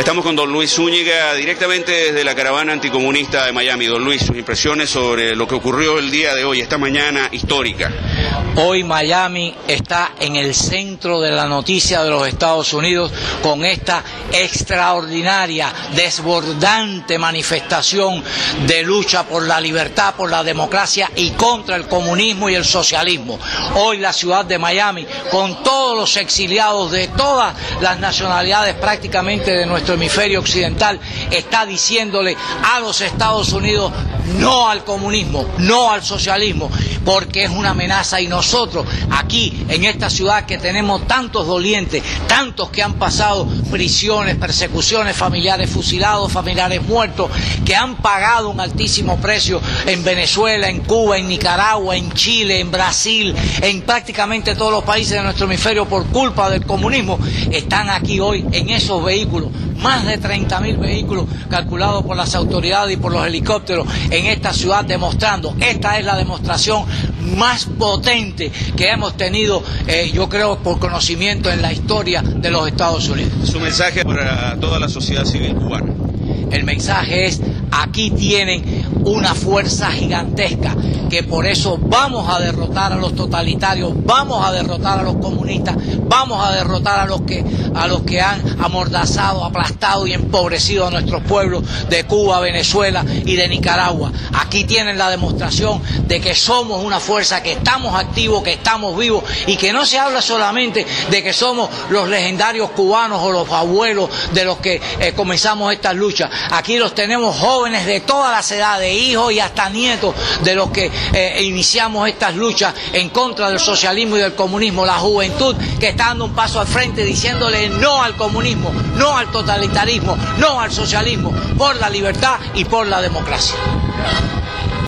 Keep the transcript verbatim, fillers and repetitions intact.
Estamos con don Luis Zúñiga, directamente desde la caravana anticomunista de Miami. Don Luis, sus impresiones sobre lo que ocurrió el día de hoy, esta mañana histórica. Hoy Miami está en el centro de la noticia de los Estados Unidos con esta extraordinaria, desbordante manifestación de lucha por la libertad, por la democracia y contra el comunismo y el socialismo. Hoy la ciudad de Miami, con todos los exiliados de todas las nacionalidades prácticamente de nuestro hemisferio occidental, está diciéndole a los Estados Unidos no al comunismo, no al socialismo, porque es una amenaza. Y nosotros aquí en esta ciudad que tenemos tantos dolientes, tantos que han pasado prisiones, persecuciones, familiares fusilados, familiares muertos, que han pagado un altísimo precio en Venezuela, en Cuba, en Nicaragua, en Chile, en Brasil, en prácticamente todos los países de nuestro hemisferio por culpa del comunismo, están aquí hoy en esos vehículos, más de treinta mil vehículos calculados por las autoridades y por los helicópteros en esta ciudad, demostrando, esta es la demostración más potente que hemos tenido, eh, yo creo, por conocimiento en la historia de los Estados Unidos. Su mensaje para toda la sociedad civil cubana. El mensaje es, aquí tienen una fuerza gigantesca, que por eso vamos a derrotar a los totalitarios, vamos a derrotar a los comunistas, vamos a derrotar a los que, a los que han amordazado, aplastado y empobrecido a nuestros pueblos de Cuba, Venezuela y de Nicaragua. Aquí tienen la demostración de que somos una fuerza, que estamos activos, que estamos vivos, y que no se habla solamente de que somos los legendarios cubanos o los abuelos de los que eh, comenzamos estas luchas. Aquí los tenemos jóvenes de todas las edades, hijos y hasta nietos de los que eh, iniciamos estas luchas en contra del socialismo y del comunismo. La juventud que está dando un paso al frente diciéndole no al comunismo, no al totalitarismo, no al socialismo, por la libertad y por la democracia.